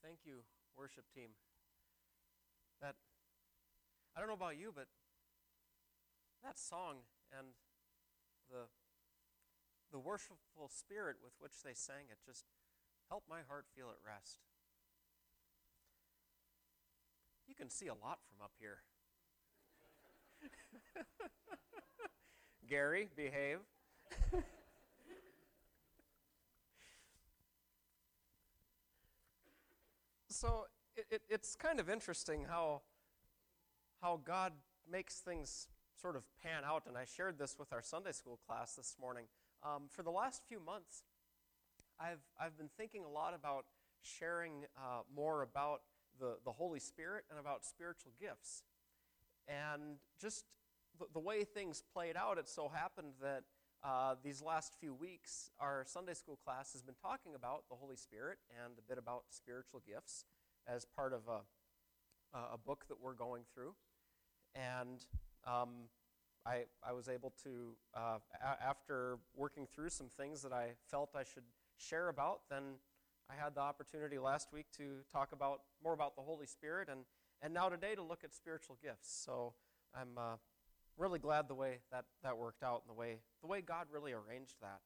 Thank you, worship team. I don't know about you, but that song and the worshipful spirit with which they sang it just helped my heart feel at rest. You can see a lot from up here. Gary, behave. So it's kind of interesting how God makes things sort of pan out, and I shared this with our Sunday school class this morning. For the last few months, I've been thinking a lot about sharing more about the Holy Spirit and about spiritual gifts. And just the way things played out, it so happened that these last few weeks, our Sunday school class has been talking about the Holy Spirit and a bit about spiritual gifts as part of a book that we're going through. And I was able to, after working through some things that I felt I should share about, then I had the opportunity last week to talk more about the Holy Spirit, and now today to look at spiritual gifts. So I'm really glad the way that worked out and the way God really arranged that.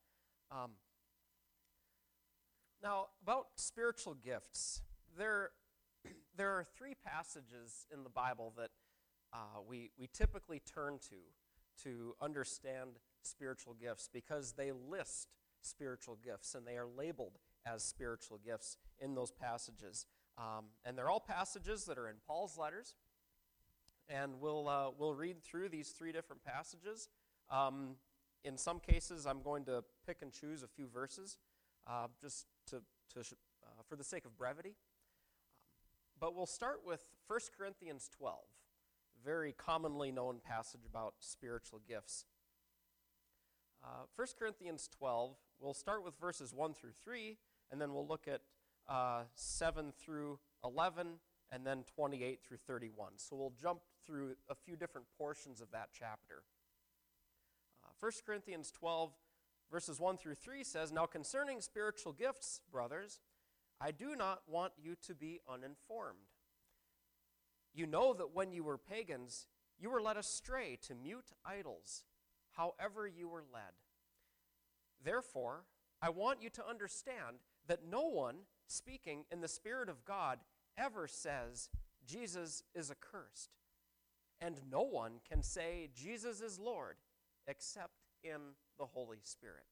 Now, about spiritual gifts, there are three passages in the Bible that we typically turn to understand spiritual gifts because they list spiritual gifts and they are labeled as spiritual gifts in those passages. And they're all passages that are in Paul's letters. And we'll read through these three different passages. In some cases, I'm going to pick and choose a few verses just for the sake of brevity. But we'll start with 1 Corinthians 12, a very commonly known passage about spiritual gifts. 1 Corinthians 12, we'll start with verses 1 through 3, and then we'll look at 7 through 11, and then 28 through 31. So we'll jump through a few different portions of that chapter. 1 Corinthians 12, verses 1 through 3 says, "Now concerning spiritual gifts, brothers, I do not want you to be uninformed. You know that when you were pagans, you were led astray to mute idols, however you were led. Therefore, I want you to understand that no one speaking in the Spirit of God ever says, 'Jesus is accursed,' and no one can say, 'Jesus is Lord,' except in the Holy Spirit.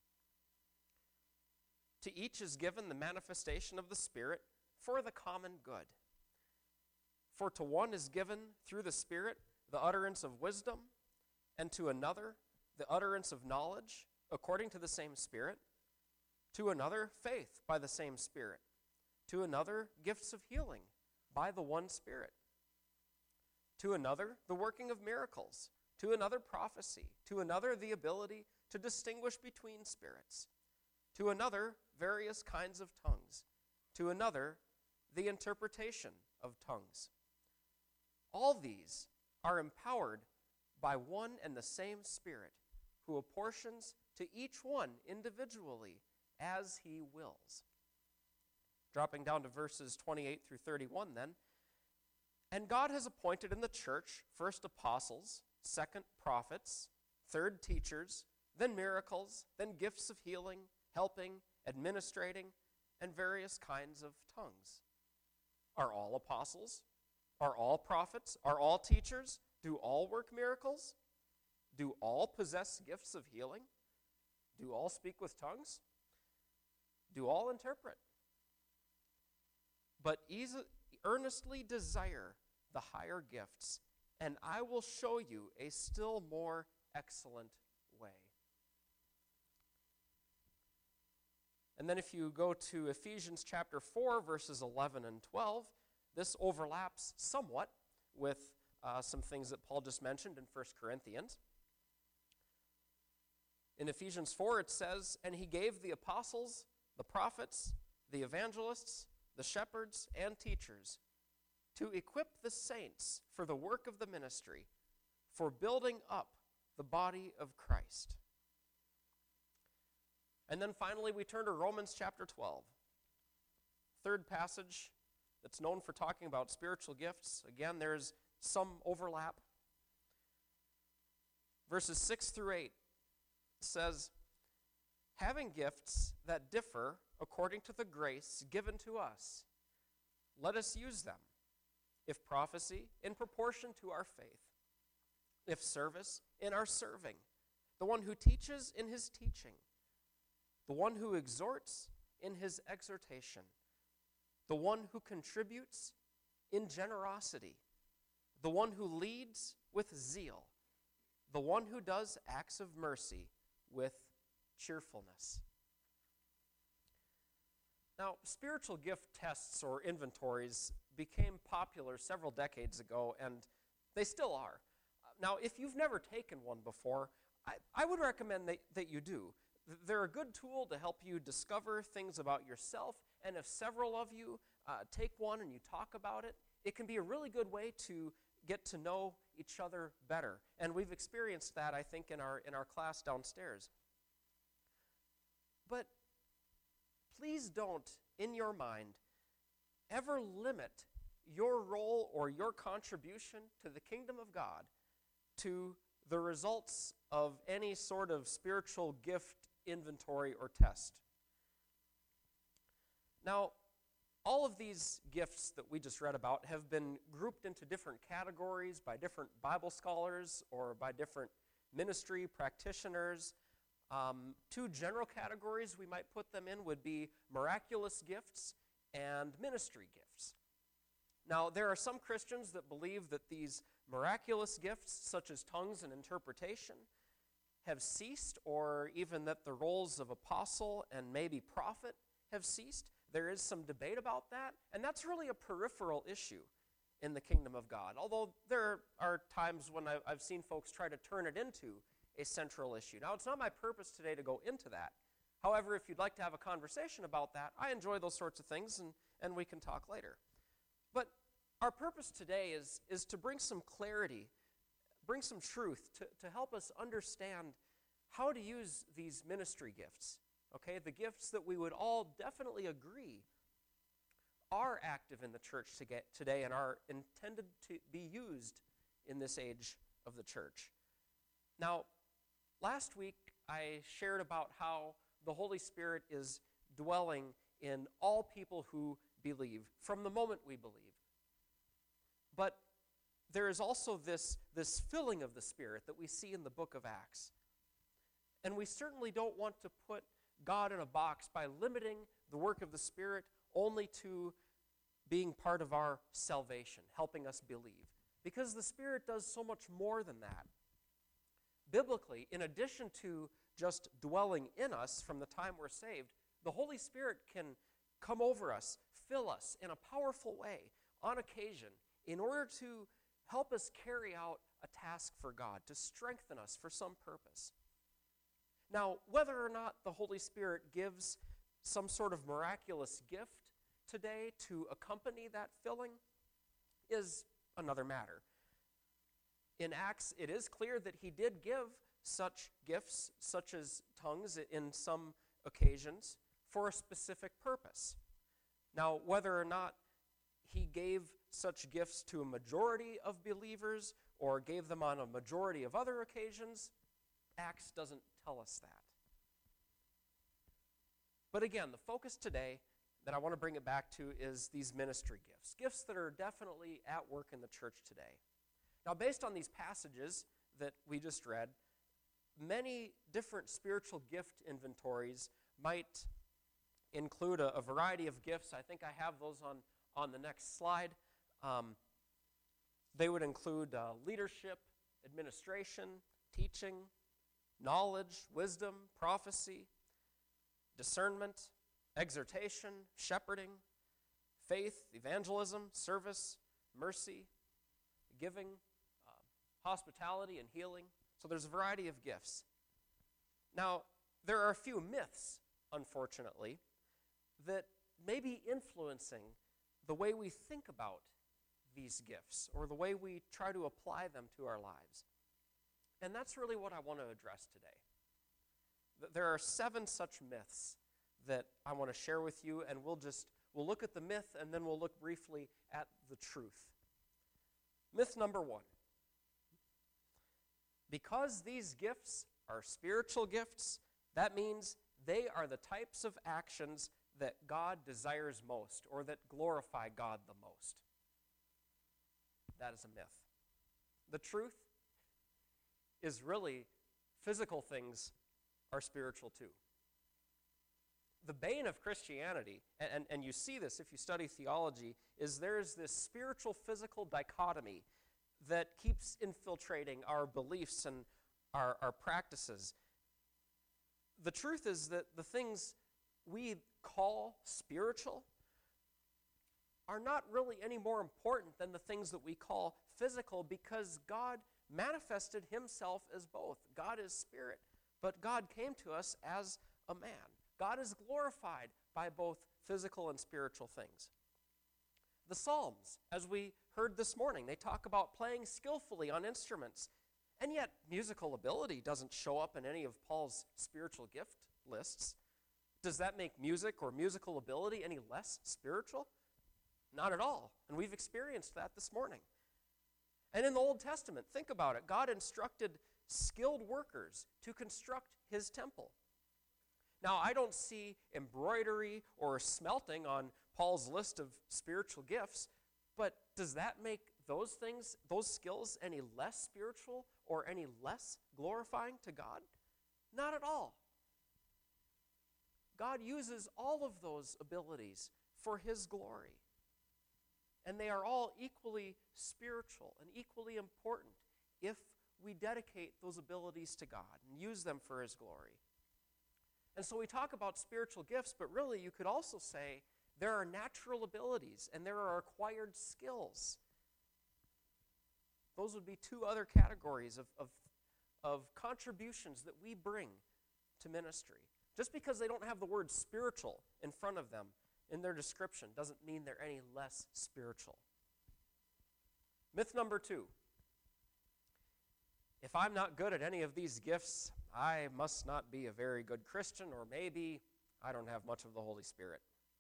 To each is given the manifestation of the Spirit for the common good. For to one is given through the Spirit the utterance of wisdom, and to another the utterance of knowledge according to the same Spirit, to another faith by the same Spirit, to another gifts of healing by the one Spirit, to another the working of miracles, to another prophecy, to another the ability to distinguish between spirits, to another various kinds of tongues, to another the interpretation of tongues. All these are empowered by one and the same Spirit, who apportions to each one individually as he wills." Dropping down to verses 28 through 31 then. "And God has appointed in the church first apostles, second prophets, third teachers, then miracles, then gifts of healing, helping, administrating, and various kinds of tongues. Are all apostles? Are all prophets? Are all teachers? Do all work miracles? Do all possess gifts of healing? Do all speak with tongues? Do all interpret? But earnestly desire the higher gifts, and I will show you a still more excellent way." And then if you go to Ephesians chapter 4, verses 11 and 12, this overlaps somewhat with some things that Paul just mentioned in 1 Corinthians. In Ephesians 4, it says, "And he gave the apostles, the prophets, the evangelists, the shepherds, and teachers to equip the saints for the work of the ministry, for building up the body of Christ." And then finally, we turn to Romans chapter 12. Third passage that's known for talking about spiritual gifts. Again, there's some overlap. Verses 6 through 8 says, having gifts that differ according to the grace given to us, let us use them. If prophecy, in proportion to our faith. If service, in our serving. The one who teaches, in his teaching. The one who exhorts, in his exhortation. The one who contributes, in generosity. The one who leads, with zeal. The one who does acts of mercy, with cheerfulness. Now, spiritual gift tests or inventories became popular several decades ago, and they still are. Now, if you've never taken one before, I would recommend that you do. They're a good tool to help you discover things about yourself, and if several of you take one and you talk about it, it can be a really good way to get to know each other better. And we've experienced that, I think, in our class downstairs. But please don't, in your mind, ever limit your role or your contribution to the kingdom of God to the results of any sort of spiritual gift inventory or test. Now, all of these gifts that we just read about have been grouped into different categories by different Bible scholars or by different ministry practitioners. Two general categories we might put them in would be miraculous gifts and ministry gifts. Now, there are some Christians that believe that these miraculous gifts, such as tongues and interpretation, have ceased, or even that the roles of apostle and maybe prophet have ceased. There is some debate about that, and that's really a peripheral issue in the kingdom of God, although there are times when I've seen folks try to turn it into a central issue. Now, it's not my purpose today to go into that. However, if you'd like to have a conversation about that, I enjoy those sorts of things, and we can talk later. But our purpose today is to bring some clarity, bring some truth, to help us understand how to use these ministry gifts, okay? The gifts that we would all definitely agree are active in the church today and are intended to be used in this age of the church. Now, last week I shared about how the Holy Spirit is dwelling in all people who believe, from the moment we believe. But there is also this filling of the Spirit that we see in the book of Acts. And we certainly don't want to put God in a box by limiting the work of the Spirit only to being part of our salvation, helping us believe. Because the Spirit does so much more than that. Biblically, in addition to just dwelling in us from the time we're saved, the Holy Spirit can come over us, fill us in a powerful way on occasion in order to help us carry out a task for God, to strengthen us for some purpose. Now, whether or not the Holy Spirit gives some sort of miraculous gift today to accompany that filling is another matter. In Acts, it is clear that he did give such gifts, such as tongues in some occasions, for a specific purpose. Now, whether or not he gave such gifts to a majority of believers or gave them on a majority of other occasions, Acts doesn't tell us that. But again, the focus today that I want to bring it back to is these ministry gifts, gifts that are definitely at work in the church today. Now, based on these passages that we just read, many different spiritual gift inventories might include a variety of gifts. I think I have those on the next slide. They would include leadership, administration, teaching, knowledge, wisdom, prophecy, discernment, exhortation, shepherding, faith, evangelism, service, mercy, giving, hospitality, and healing. So there's a variety of gifts. Now, there are a few myths, unfortunately, that may be influencing the way we think about these gifts or the way we try to apply them to our lives. And that's really what I want to address today. There are 7 such myths that I want to share with you, and we'll We'll look at the myth, and then we'll look briefly at the truth. Myth number 1. Because these gifts are spiritual gifts, that means they are the types of actions that God desires most, or that glorify God the most. That is a myth. The truth is really physical things are spiritual too. The bane of Christianity, and you see this if you study theology, is there's this spiritual-physical dichotomy that keeps infiltrating our beliefs and our practices. The truth is that the things we call spiritual are not really any more important than the things that we call physical, because God manifested himself as both. God is spirit, but God came to us as a man. God is glorified by both physical and spiritual things. The Psalms, as we heard this morning, they talk about playing skillfully on instruments, and yet musical ability doesn't show up in any of Paul's spiritual gift lists. Does that make music or musical ability any less spiritual? Not at all, and we've experienced that this morning. And in the Old Testament, think about it. God instructed skilled workers to construct his temple. Now, I don't see embroidery or smelting on Paul's list of spiritual gifts, but does that make those things, those skills, any less spiritual or any less glorifying to God? Not at all. God uses all of those abilities for his glory. And they are all equally spiritual and equally important if we dedicate those abilities to God and use them for his glory. And so we talk about spiritual gifts, but really you could also say there are natural abilities and there are acquired skills. Those would be two other categories of contributions that we bring to ministry. Just because they don't have the word spiritual in front of them in their description doesn't mean they're any less spiritual. Myth number 2. If I'm not good at any of these gifts, I must not be a very good Christian, or maybe I don't have much of the Holy Spirit.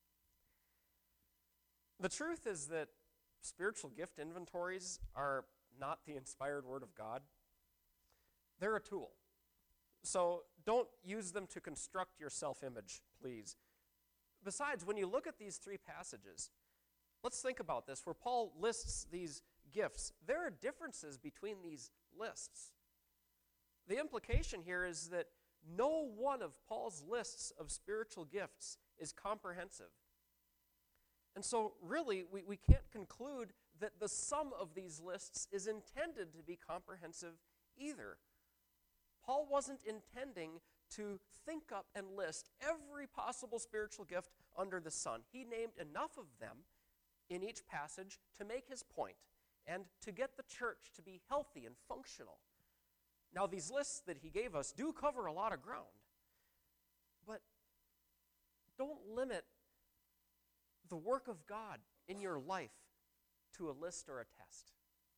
The truth is that spiritual gift inventories are not the inspired word of God. They're a tool. So don't use them to construct your self-image, please. Besides, when you look at these 3 passages, let's think about this, where Paul lists these gifts. There are differences between these lists. The implication here is that no one of Paul's lists of spiritual gifts is comprehensive. And so really, we can't conclude that the sum of these lists is intended to be comprehensive either. Paul wasn't intending to think up and list every possible spiritual gift under the sun. He named enough of them in each passage to make his point and to get the church to be healthy and functional. Now, these lists that he gave us do cover a lot of ground, but don't limit the work of God in your life to a list or a test.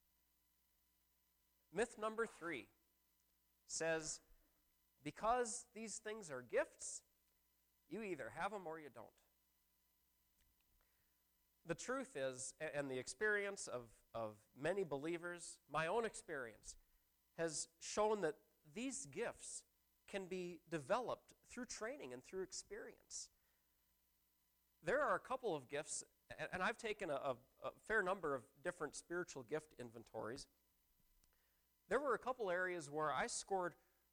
Myth number 3 says, because these things are gifts, you either have them or you don't. The truth is, and the experience of many believers, my own experience, has shown that these gifts can be developed through training and through experience. There are a couple of gifts, and I've taken a fair number of different spiritual gift inventories. There were a couple areas where I scored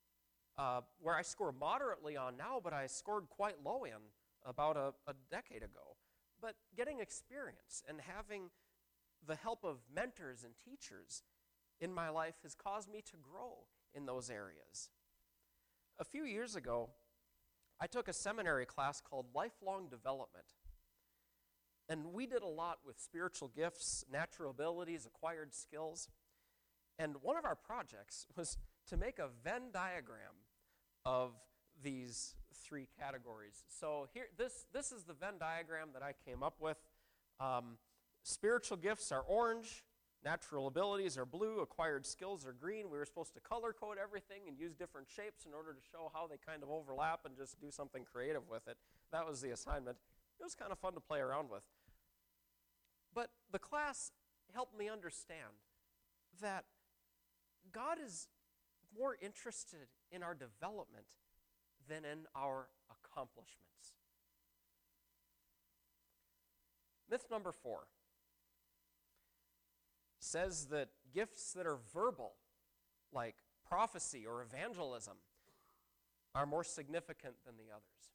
moderately on now, but I scored quite low in about a decade ago. But getting experience and having the help of mentors and teachers in my life has caused me to grow in those areas. A few years ago, I took a seminary class called Lifelong Development. And we did a lot with spiritual gifts, natural abilities, acquired skills. And one of our projects was to make a Venn diagram of these 3 categories. So here, this is the Venn diagram that I came up with. Spiritual gifts are orange, natural abilities are blue, acquired skills are green. We were supposed to color code everything and use different shapes in order to show how they kind of overlap and just do something creative with it. That was the assignment. It was kind of fun to play around with. But the class helped me understand that God is more interested in our development than in our accomplishments. Myth number 4 says that gifts that are verbal, like prophecy or evangelism, are more significant than the others.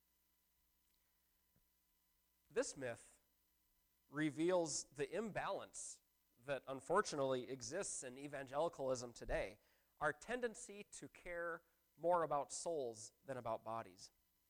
This myth reveals the imbalance that unfortunately exists in evangelicalism today, our tendency to care more about souls than about bodies.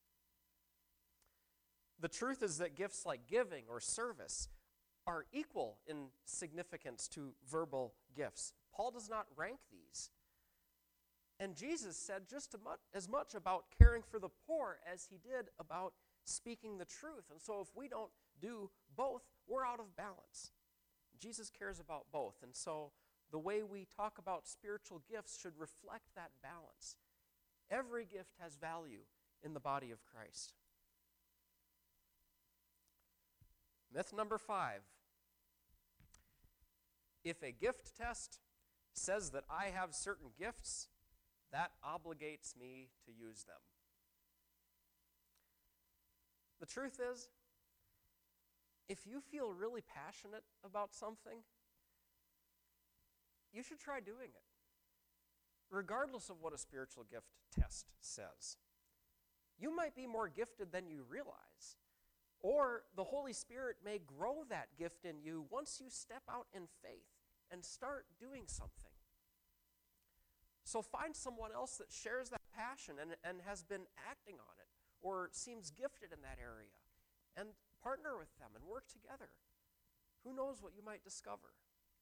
The truth is that gifts like giving or service are equal in significance to verbal gifts. Paul does not rank these. And Jesus said just as much about caring for the poor as he did about speaking the truth. And so if we don't do both, we're out of balance. Jesus cares about both. And so the way we talk about spiritual gifts should reflect that balance. Every gift has value in the body of Christ. Myth number 5. If a gift test says that I have certain gifts, that obligates me to use them. The truth is, if you feel really passionate about something, you should try doing it, regardless of what a spiritual gift test says. You might be more gifted than you realize, or the Holy Spirit may grow that gift in you once you step out in faith and start doing something. So find someone else that shares that passion and has been acting on it or seems gifted in that area, and partner with them and work together. Who knows what you might discover?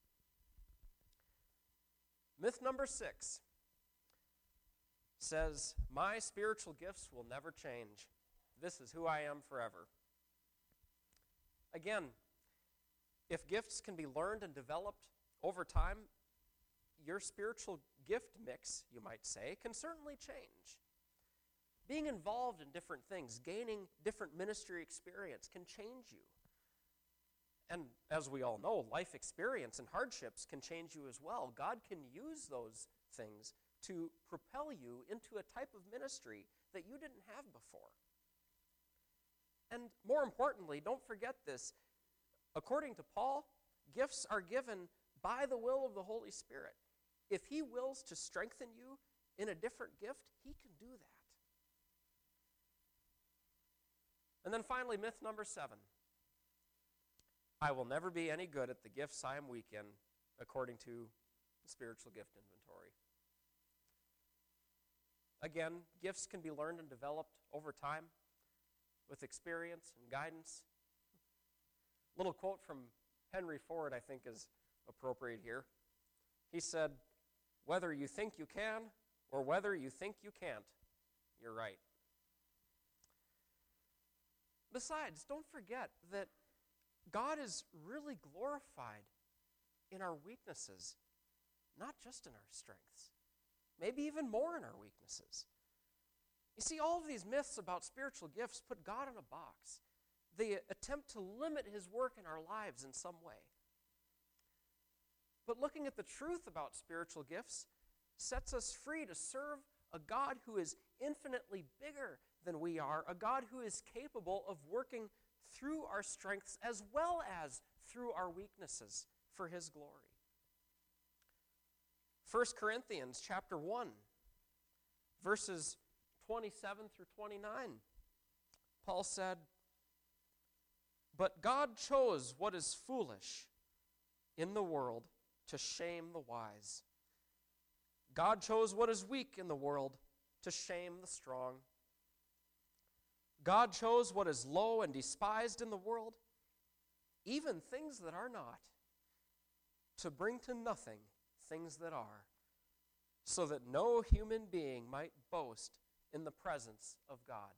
Myth number 6 says, my spiritual gifts will never change. This is who I am forever. Again, if gifts can be learned and developed over time, your spiritual gift mix, you might say, can certainly change. Being involved in different things, gaining different ministry experience can change you. And as we all know, life experience and hardships can change you as well. God can use those things to propel you into a type of ministry that you didn't have before. And more importantly, don't forget this. According to Paul, gifts are given by the will of the Holy Spirit. If he wills to strengthen you in a different gift, he can do that. And then finally, myth number 7. I will never be any good at the gifts I am weak in, according to the spiritual gift inventory. Again, gifts can be learned and developed over time with experience and guidance. A little quote from Henry Ford, I think, is appropriate here. He said, whether you think you can or whether you think you can't, you're right. Besides, don't forget that God is really glorified in our weaknesses, not just in our strengths, maybe even more in our weaknesses. You see, all of these myths about spiritual gifts put God in a box. They attempt to limit his work in our lives in some way. But looking at the truth about spiritual gifts sets us free to serve a God who is infinitely bigger than we are, a God who is capable of working through our strengths as well as through our weaknesses for his glory. 1 Corinthians chapter 1, verses 27 through 29, Paul said, but God chose what is foolish in the world to shame the wise. God chose what is weak in the world to shame the strong. God chose what is low and despised in the world, even things that are not, to bring to nothing things that are, so that no human being might boast in the presence of God.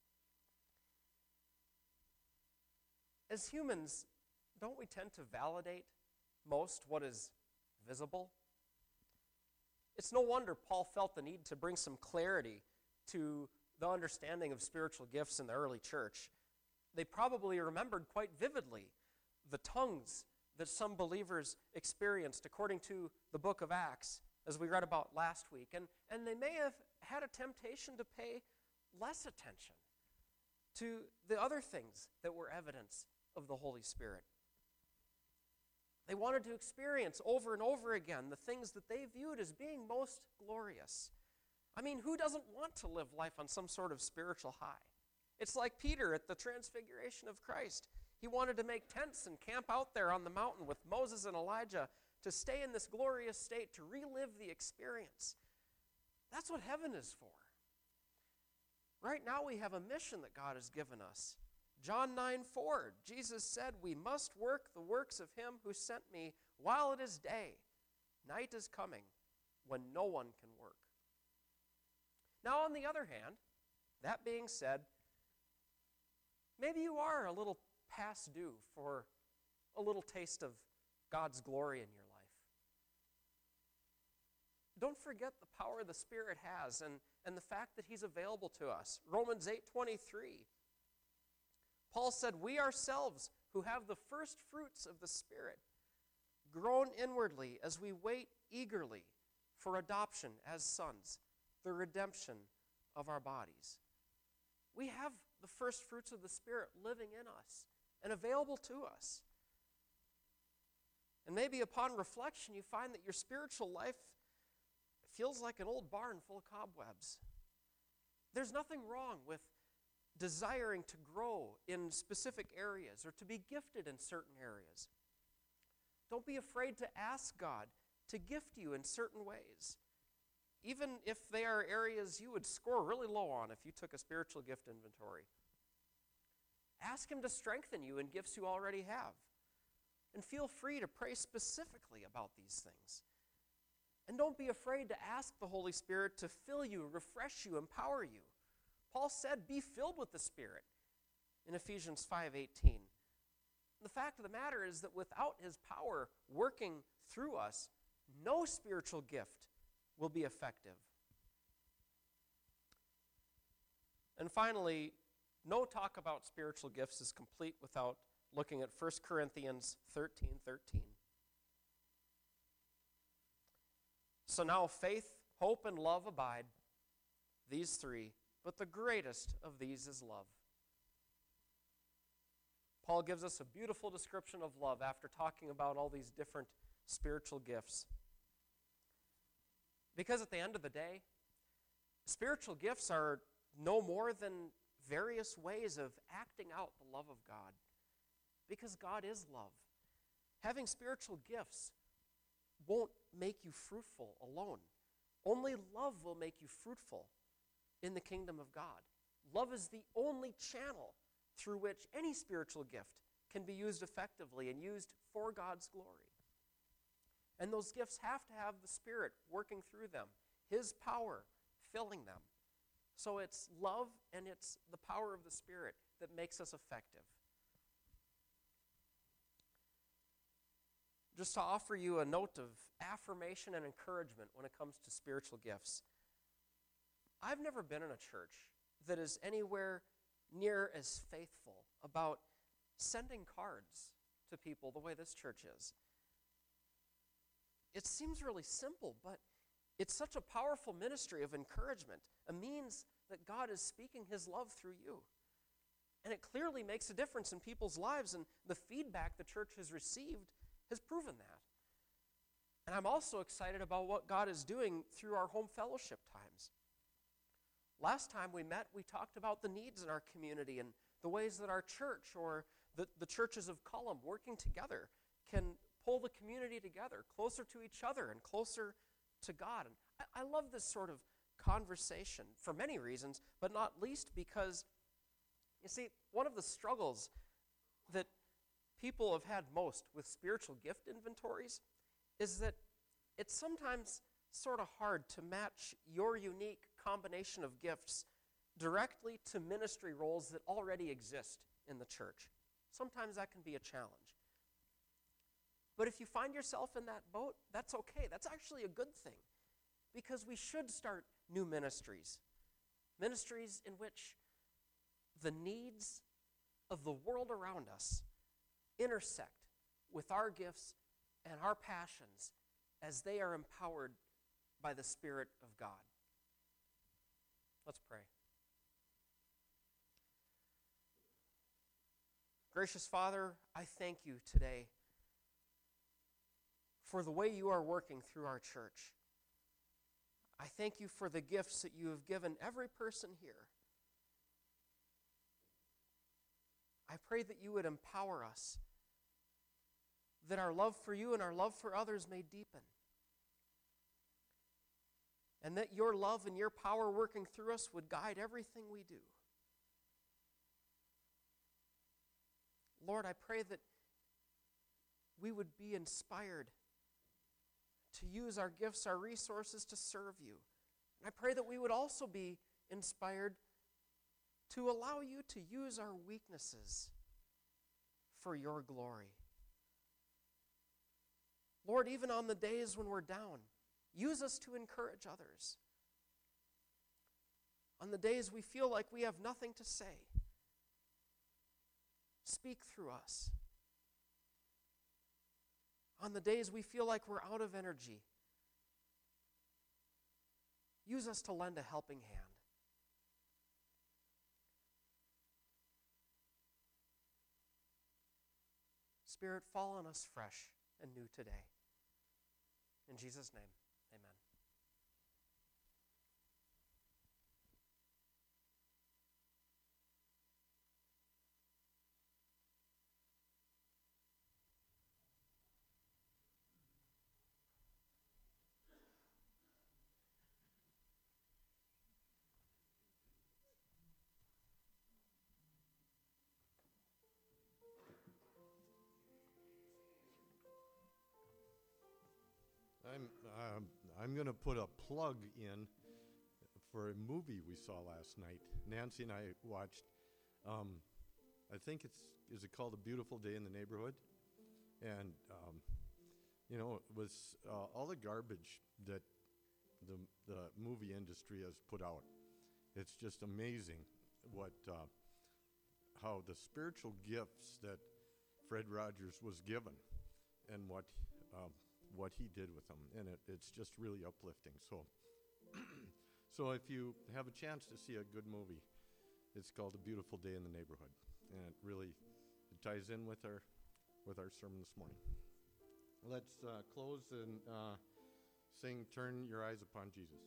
As humans, don't we tend to validate most what is visible? It's no wonder Paul felt the need to bring some clarity to the understanding of spiritual gifts in the early church. They probably remembered quite vividly the tongues that some believers experienced according to the book of Acts, as we read about last week. And they may have had a temptation to pay less attention to the other things that were evidence of the Holy Spirit. They wanted to experience over and over again the things that they viewed as being most glorious. I mean, who doesn't want to live life on some sort of spiritual high? It's like Peter at the transfiguration of Christ. He wanted to make tents and camp out there on the mountain with Moses and Elijah to stay in this glorious state, to relive the experience. That's what heaven is for. Right now we have a mission that God has given us. John 9:4, Jesus said, "We must work the works of him who sent me while it is day. Night is coming when no one can work." Now, on the other hand, that being said, maybe you are a little past due for a little taste of God's glory in your life. Don't forget the power the Spirit has and the fact that he's available to us. Romans 8:23. Paul said, "We ourselves who have the first fruits of the Spirit groan inwardly as we wait eagerly for adoption as sons, the redemption of our bodies." We have the first fruits of the Spirit living in us and available to us. And maybe upon reflection, you find that your spiritual life feels like an old barn full of cobwebs. There's nothing wrong with desiring to grow in specific areas or to be gifted in certain areas. Don't be afraid to ask God to gift you in certain ways, even if they are areas you would score really low on if you took a spiritual gift inventory. Ask him to strengthen you in gifts you already have. And feel free to pray specifically about these things. And don't be afraid to ask the Holy Spirit to fill you, refresh you, empower you. Paul said, "Be filled with the Spirit" in Ephesians 5:18. The fact of the matter is that without his power working through us, no spiritual gift will be effective. And finally, no talk about spiritual gifts is complete without looking at 1 Corinthians 13:13. "So now faith, hope, and love abide, these three, but the greatest of these is love." Paul gives us a beautiful description of love after talking about all these different spiritual gifts. Because at the end of the day, spiritual gifts are no more than various ways of acting out the love of God. Because God is love. Having spiritual gifts won't make you fruitful alone. Only love will make you fruitful in the kingdom of God. Love is the only channel through which any spiritual gift can be used effectively and used for God's glory. And those gifts have to have the Spirit working through them, his power filling them. So it's love and it's the power of the Spirit that makes us effective. Just to offer you a note of affirmation and encouragement when it comes to spiritual gifts. I've never been in a church that is anywhere near as faithful about sending cards to people the way this church is. It seems really simple, but it's such a powerful ministry of encouragement, a means that God is speaking his love through you. And it clearly makes a difference in people's lives, and the feedback the church has received has proven that. And I'm also excited about what God is doing through our home fellowship times. Last time we met, we talked about the needs in our community and the ways that our church or the churches of Cullum working together can pull the community together, closer to each other and closer to God. And I love this sort of conversation for many reasons, but not least because, you see, one of the struggles that people have had most with spiritual gift inventories is that it's sometimes sort of hard to match your unique combination of gifts directly to ministry roles that already exist in the church. Sometimes that can be a challenge. But if you find yourself in that boat, that's okay. That's actually a good thing, because we should start new ministries in which the needs of the world around us intersect with our gifts and our passions as they are empowered by the Spirit of God. Let's pray. Gracious Father, I thank you today for the way you are working through our church. I thank you for the gifts that you have given every person here. I pray that you would empower us, that our love for you and our love for others may deepen, and that your love and your power working through us would guide everything we do. Lord, I pray that we would be inspired to use our gifts, our resources to serve you. And I pray that we would also be inspired to allow you to use our weaknesses for your glory. Lord, even on the days when we're down, use us to encourage others. On the days we feel like we have nothing to say, speak through us. On the days we feel like we're out of energy, use us to lend a helping hand. Spirit, fall on us fresh and new today. In Jesus' name, amen. I'm going to put a plug in for a movie we saw last night. Nancy and I watched, I think is it called A Beautiful Day in the Neighborhood? And, it was all the garbage that the movie industry has put out. It's just amazing how the spiritual gifts that Fred Rogers was given and what he did with them, and it's just really uplifting. So if you have a chance to see a good movie, it's called A Beautiful Day in the Neighborhood, and it ties in with our sermon this morning. Let's close and sing "Turn Your Eyes Upon Jesus."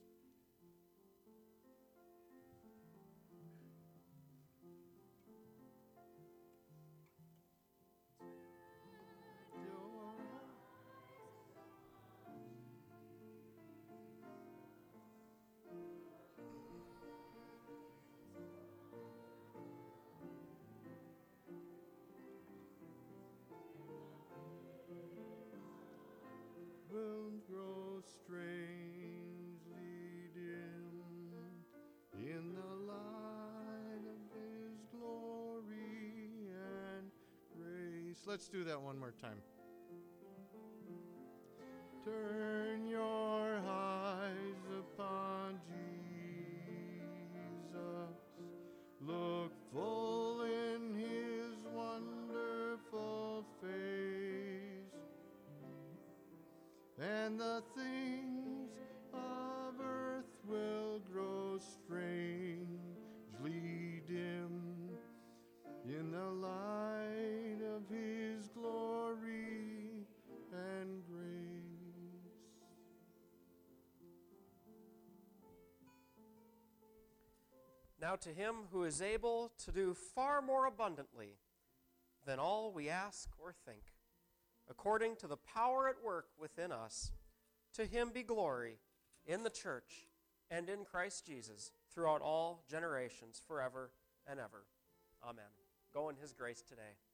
Moon grows strangely dim in the light of His glory and grace. Let's do that one more time. Turn your eyes upon Jesus. Look full in His wonderful face, and the things of earth will grow strangely dim in the light of His glory and grace. Now to Him who is able to do far more abundantly than all we ask or think, according to the power at work within us, to Him be glory in the church and in Christ Jesus throughout all generations, forever and ever. Amen. Go in His grace today.